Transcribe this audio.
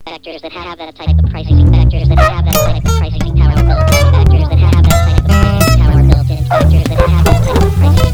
factors that have that type of pricing factors that have that type of pricing power built in factors that have that type of pricing power built in factors that have that type of pricing